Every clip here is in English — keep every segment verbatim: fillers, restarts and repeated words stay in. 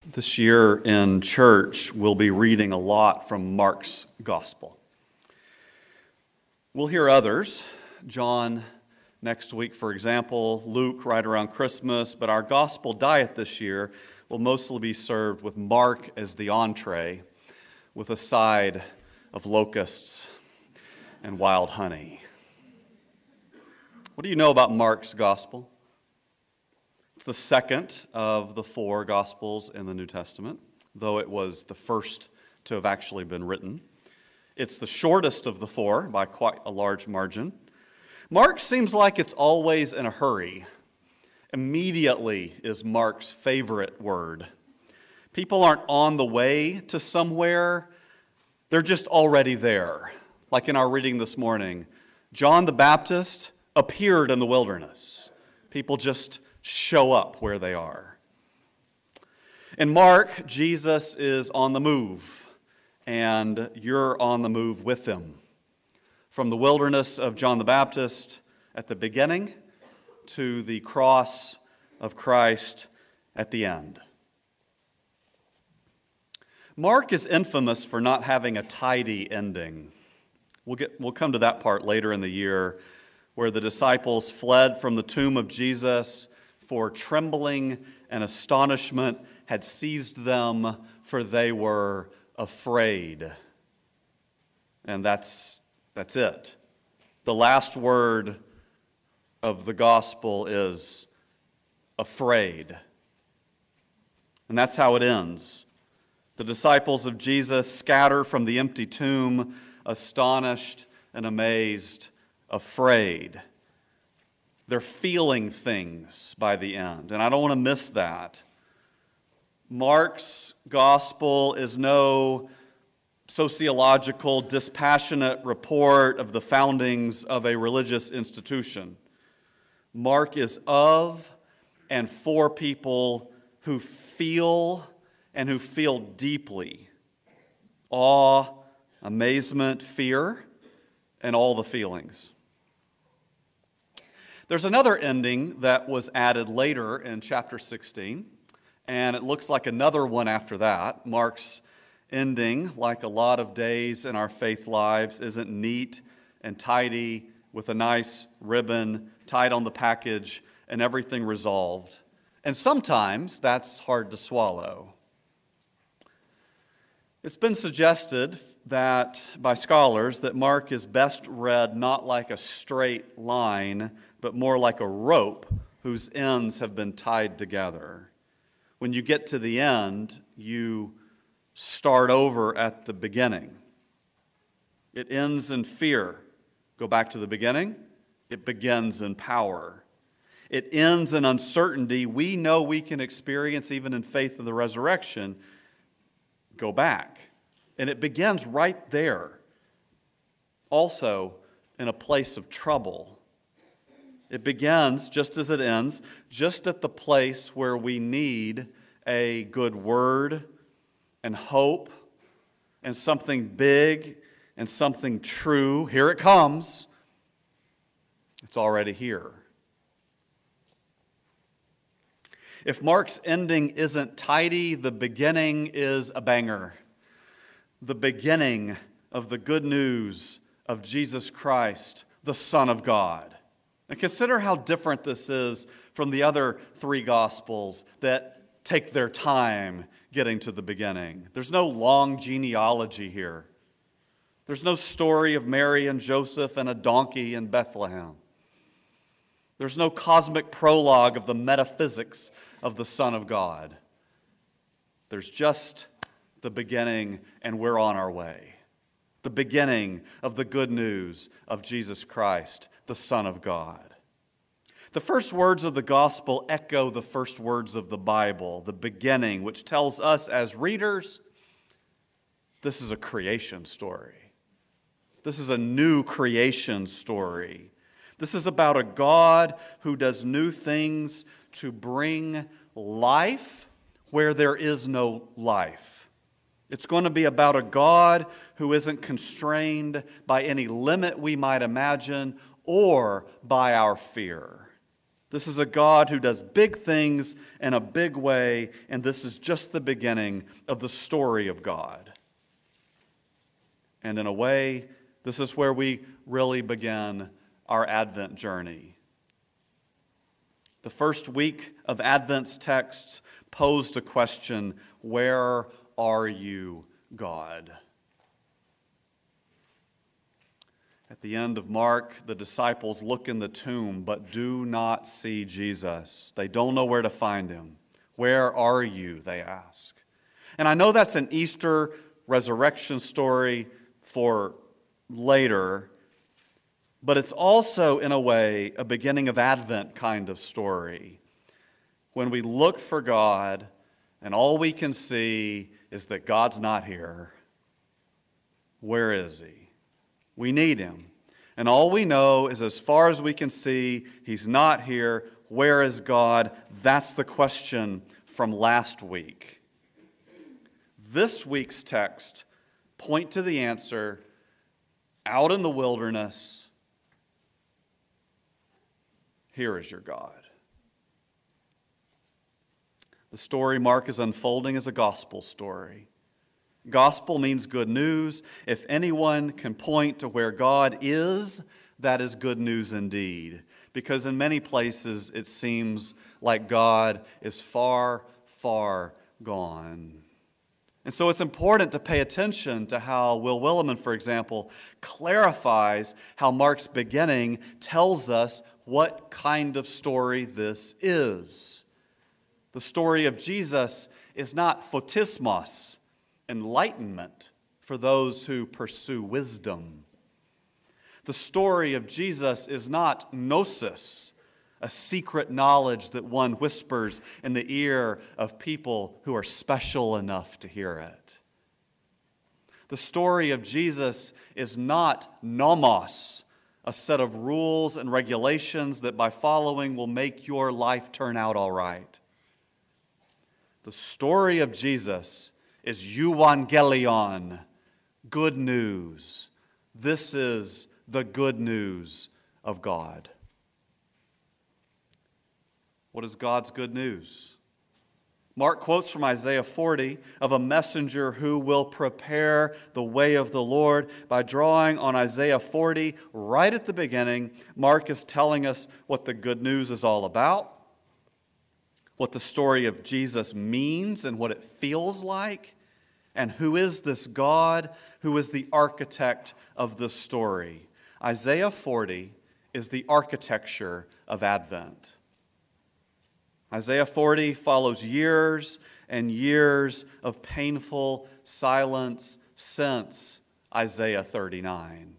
This year in church, we'll be reading a lot from Mark's Gospel. We'll hear others, John next week, for example, Luke right around Christmas, but our Gospel diet this year will mostly be served with Mark as the entree, with a side of locusts and wild honey. What do you know about Mark's Gospel? It's the second of the four Gospels in the New Testament, though it was the first to have actually been written. It's the shortest of the four by quite a large margin. Mark seems like it's always in a hurry. Immediately is Mark's favorite word. People aren't on the way to somewhere, they're just already there. Like in our reading this morning, John the Baptist appeared in the wilderness. People just show up where they are. In Mark, Jesus is on the move, and you're on the move with him. From the wilderness of John the Baptist at the beginning to the cross of Christ at the end. Mark is infamous for not having a tidy ending. We'll get, we'll come to that part later in the year, where the disciples fled from the tomb of Jesus, for trembling and astonishment had seized them, for they were afraid. And that's, that's it. The last word of the gospel is afraid. And that's how it ends. The disciples of Jesus scatter from the empty tomb, astonished and amazed, afraid. They're feeling things by the end, and I don't want to miss that. Mark's gospel is no sociological, dispassionate report of the foundings of a religious institution. Mark is of and for people who feel and who feel deeply awe, amazement, fear, and all the feelings. There's another ending that was added later in chapter sixteen, and it looks like another one after that. Mark's ending, like a lot of days in our faith lives, isn't neat and tidy with a nice ribbon tied on the package and everything resolved. And sometimes that's hard to swallow. It's been suggested that by scholars that Mark is best read not like a straight line, but more like a rope whose ends have been tied together. When you get to the end, you start over at the beginning. It ends in fear. Go back to the beginning. It begins in power. It ends in uncertainty we know we can experience even in faith of the resurrection. Go back. And it begins right there. Also in a place of trouble. It begins, just as it ends, just at the place where we need a good word and hope and something big and something true. Here it comes. It's already here. If Mark's ending isn't tidy, the beginning is a banger. The beginning of the good news of Jesus Christ, the Son of God. And consider how different this is from the other three Gospels that take their time getting to the beginning. There's no long genealogy here. There's no story of Mary and Joseph and a donkey in Bethlehem. There's no cosmic prologue of the metaphysics of the Son of God. There's just the beginning, and we're on our way. The beginning of the good news of Jesus Christ, the Son of God. The first words of the gospel echo the first words of the Bible, the beginning, which tells us as readers, this is a creation story. This is a new creation story. This is about a God who does new things to bring life where there is no life. It's going to be about a God who isn't constrained by any limit we might imagine or by our fear. This is a God who does big things in a big way, and this is just the beginning of the story of God. And in a way, this is where we really begin our Advent journey. The first week of Advent's texts posed a question: where are you, God? At the end of Mark, the disciples look in the tomb but do not see Jesus. They don't know where to find him. Where are you, they ask. And I know that's an Easter resurrection story for later, but it's also, in a way, a beginning of Advent kind of story. When we look for God and all we can see is that God's not here. Where is he? We need him. And all we know is, as far as we can see, he's not here. Where is God? That's the question from last week. This week's text point to the answer: out in the wilderness, here is your God. The story Mark is unfolding is a gospel story. Gospel means good news. If anyone can point to where God is, that is good news indeed. Because in many places it seems like God is far, far gone. And so it's important to pay attention to how Will Willimon, for example, clarifies how Mark's beginning tells us what kind of story this is. The story of Jesus is not photismos, enlightenment for those who pursue wisdom. The story of Jesus is not gnosis, a secret knowledge that one whispers in the ear of people who are special enough to hear it. The story of Jesus is not nomos, a set of rules and regulations that by following will make your life turn out all right. The story of Jesus is euangelion, good news. This is the good news of God. What is God's good news? Mark quotes from Isaiah forty of a messenger who will prepare the way of the Lord. By drawing on Isaiah forty right at the beginning, Mark is telling us what the good news is all about, what the story of Jesus means and what it feels like, and who is this God who is the architect of the story. Isaiah forty is the architecture of Advent. Isaiah forty follows years and years of painful silence since Isaiah thirty-nine.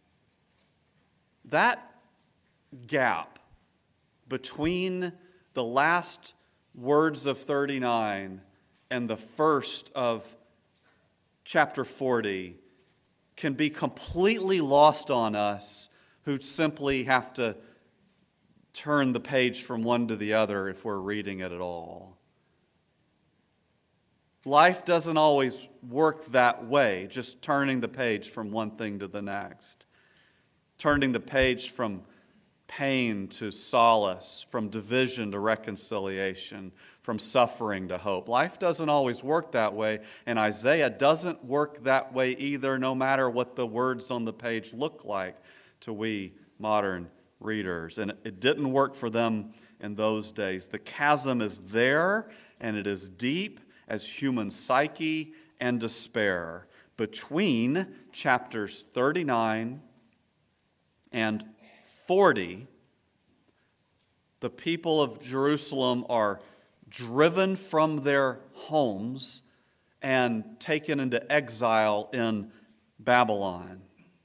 That gap between the last words of thirty-nine and the first of chapter forty can be completely lost on us who simply have to turn the page from one to the other if we're reading it at all. Life doesn't always work that way, just turning the page from one thing to the next. Turning the page from pain to solace, from division to reconciliation, from suffering to hope. Life doesn't always work that way, and Isaiah doesn't work that way either, no matter what the words on the page look like to we modern readers. And it didn't work for them in those days. The chasm is there, and it is deep as human psyche and despair. Between chapters thirty-nine and forty, the people of Jerusalem are driven from their homes and taken into exile in Babylon.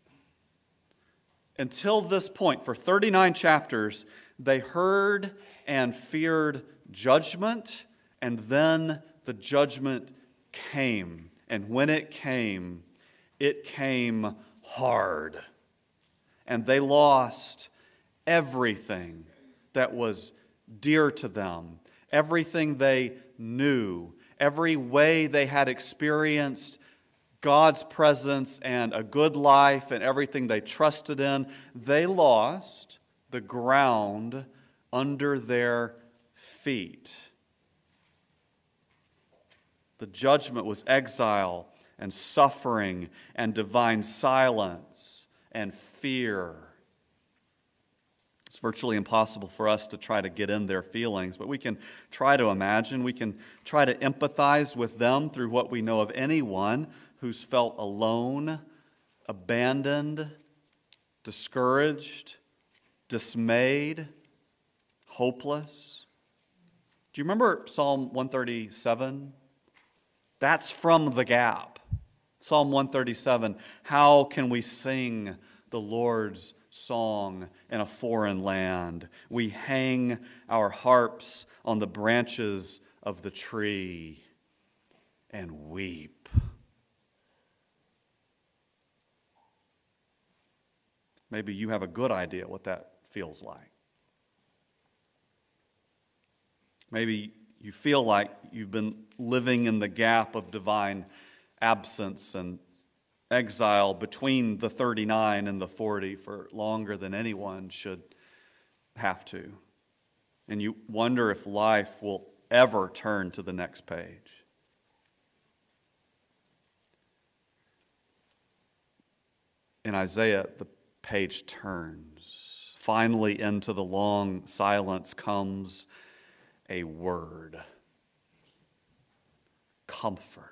Until this point, for thirty-nine chapters, they heard and feared judgment, and then the judgment came. And when it came, it came hard. And they lost everything that was dear to them, everything they knew, every way they had experienced God's presence and a good life and everything they trusted in. They lost the ground under their feet. The judgment was exile and suffering and divine silence and fear. It's virtually impossible for us to try to get in their feelings, but we can try to imagine. We can try to empathize with them through what we know of anyone who's felt alone, abandoned, discouraged, dismayed, hopeless. Do you remember Psalm one thirty-seven? That's from the Gap. Psalm one thirty-seven, how can we sing the Lord's song in a foreign land? We hang our harps on the branches of the tree and weep. Maybe you have a good idea what that feels like. Maybe you feel like you've been living in the gap of divine absence and exile between the thirty-nine and the forty for longer than anyone should have to. And you wonder if life will ever turn to the next page. In Isaiah, the page turns. Finally, into the long silence comes a word. Comfort.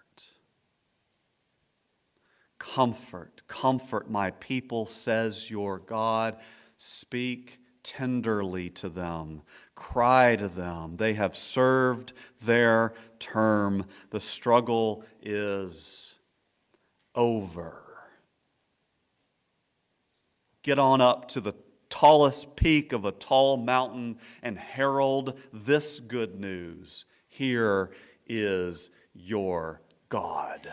Comfort, comfort my people, says your God. Speak tenderly to them. Cry to them. They have served their term. The struggle is over. Get on up to the tallest peak of a tall mountain and herald this good news. Here is your God.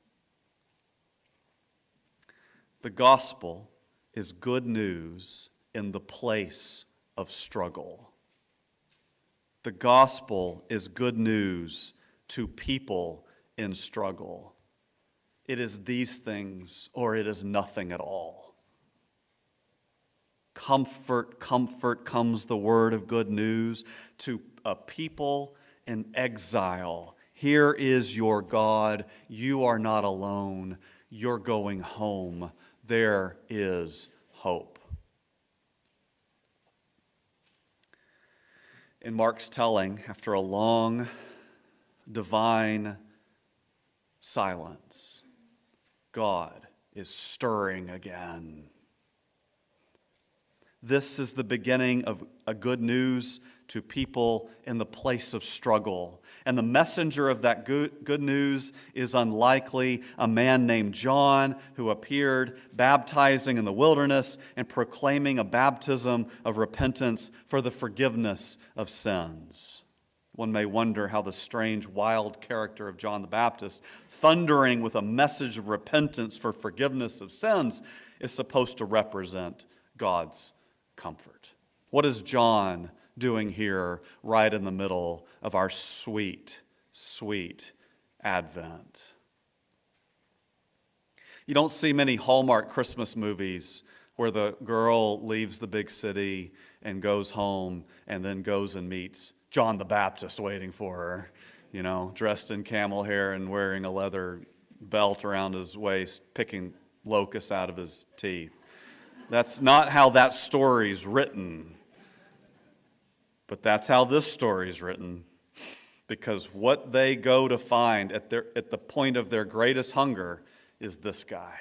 The gospel is good news in the place of struggle. The gospel is good news to people in struggle. It is these things or it is nothing at all. Comfort, comfort comes the word of good news to a people in exile. Here is your God. You are not alone. You're going home. There is hope. In Mark's telling, after a long, divine silence, God is stirring again. This is the beginning of a good news to people in the place of struggle. And the messenger of that good, good news is unlikely a man named John who appeared baptizing in the wilderness and proclaiming a baptism of repentance for the forgiveness of sins. One may wonder how the strange, wild character of John the Baptist, thundering with a message of repentance for forgiveness of sins, is supposed to represent God's comfort. What is John doing here right in the middle of our sweet, sweet Advent? You don't see many Hallmark Christmas movies where the girl leaves the big city and goes home and then goes and meets John the Baptist waiting for her, you know, dressed in camel hair and wearing a leather belt around his waist, picking locusts out of his teeth. That's not how that story's written. But that's how this story's written. Because what they go to find at their at the point of their greatest hunger is this guy.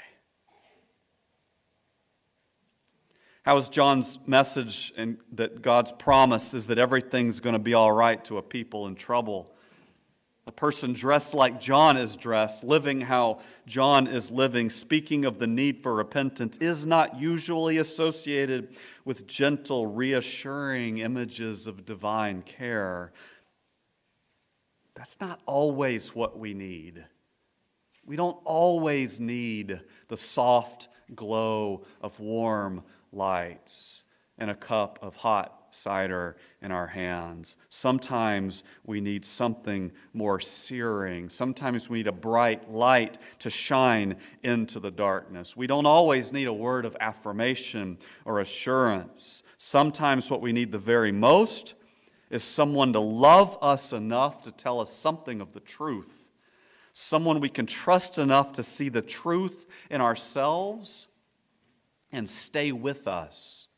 How is John's message and that God's promise is that everything's going to be all right to a people in trouble? A person dressed like John is dressed, living how John is living, speaking of the need for repentance, is not usually associated with gentle, reassuring images of divine care. That's not always what we need. We don't always need the soft glow of warm lights and a cup of hot cider in our hands. Sometimes we need something more searing. Sometimes we need a bright light to shine into the darkness. We don't always need a word of affirmation or assurance. Sometimes what we need the very most is someone to love us enough to tell us something of the truth. Someone we can trust enough to see the truth in ourselves and stay with us.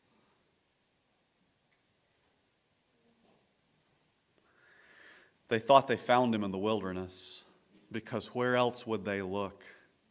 They thought they found him in the wilderness, because where else would they look?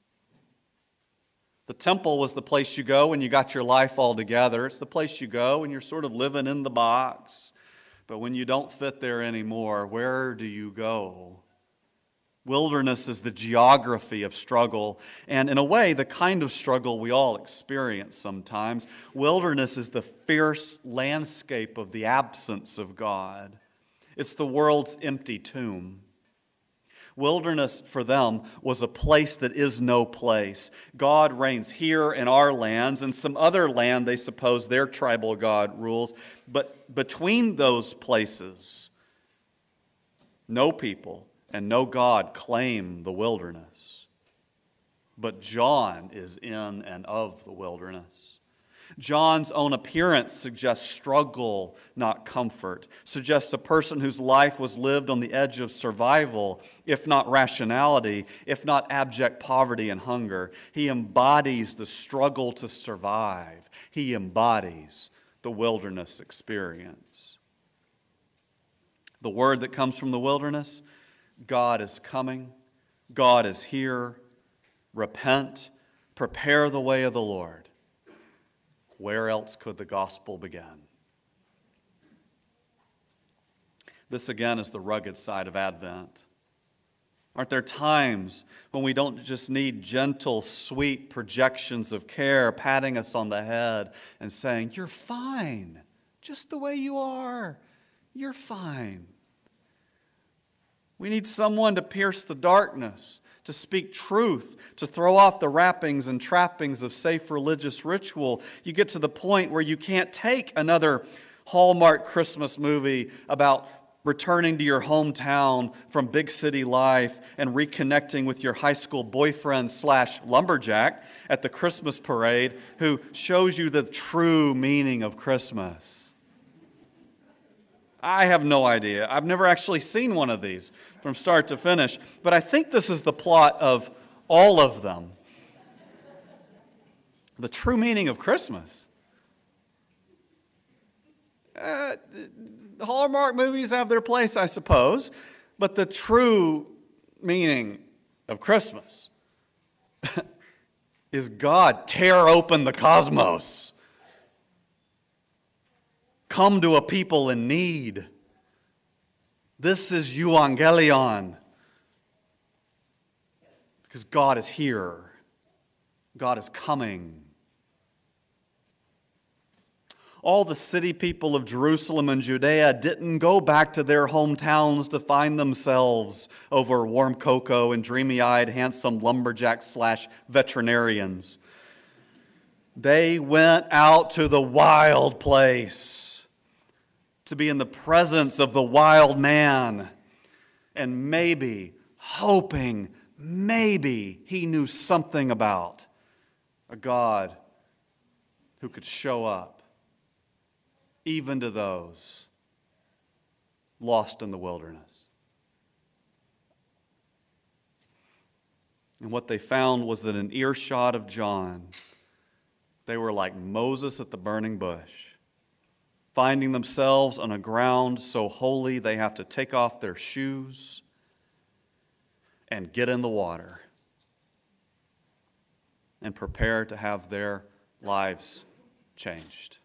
The temple was the place you go when you got your life all together. It's the place you go when you're sort of living in the box. But when you don't fit there anymore, where do you go? Wilderness is the geography of struggle, and in a way, the kind of struggle we all experience sometimes. Wilderness is the fierce landscape of the absence of God. It's the world's empty tomb. Wilderness for them was a place that is no place. God reigns here in our lands, and some other land they suppose their tribal God rules. But between those places, no people and no God claim the wilderness. But John is in and of the wilderness. John's own appearance suggests struggle, not comfort, suggests a person whose life was lived on the edge of survival, if not rationality, if not abject poverty and hunger. He embodies the struggle to survive. He embodies the wilderness experience. The word that comes from the wilderness, God is coming, God is here, repent, prepare the way of the Lord. Where else could the gospel begin? This again is the rugged side of Advent. Aren't there times when we don't just need gentle, sweet projections of care patting us on the head and saying, "You're fine, just the way you are. You're fine." We need someone to pierce the darkness, to speak truth, to throw off the wrappings and trappings of safe religious ritual. You get to the point where you can't take another Hallmark Christmas movie about returning to your hometown from big city life and reconnecting with your high school boyfriend slash lumberjack at the Christmas parade who shows you the true meaning of Christmas. I have no idea. I've never actually seen one of these from start to finish, but I think this is the plot of all of them. The true meaning of Christmas. Uh, the Hallmark movies have their place, I suppose, but the true meaning of Christmas is God tear open the cosmos. Come to a people in need. This is euangelion. Because God is here. God is coming. All the city people of Jerusalem and Judea didn't go back to their hometowns to find themselves over warm cocoa and dreamy-eyed, handsome lumberjacks slash veterinarians. They went out to the wild place to be in the presence of the wild man, and maybe, hoping, maybe he knew something about a God who could show up even to those lost in the wilderness. And what they found was that in earshot of John, they were like Moses at the burning bush, finding themselves on a ground so holy they have to take off their shoes and get in the water and prepare to have their lives changed.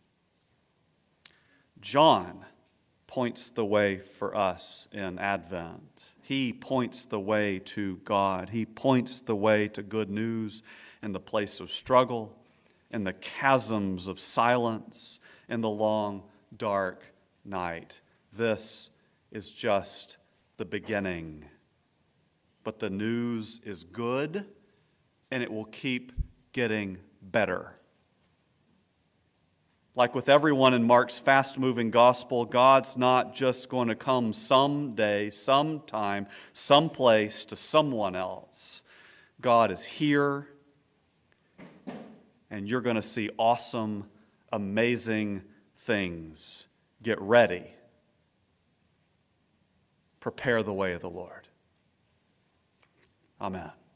John points the way for us in Advent. He points the way to God. He points the way to good news in the place of struggle, in the chasms of silence, in the long, dark night. This is just the beginning. But the news is good, and it will keep getting better. Like with everyone in Mark's fast-moving gospel, God's not just going to come someday, sometime, someplace to someone else. God is here, and you're going to see awesome, amazing things. Get ready. Prepare the way of the Lord. Amen.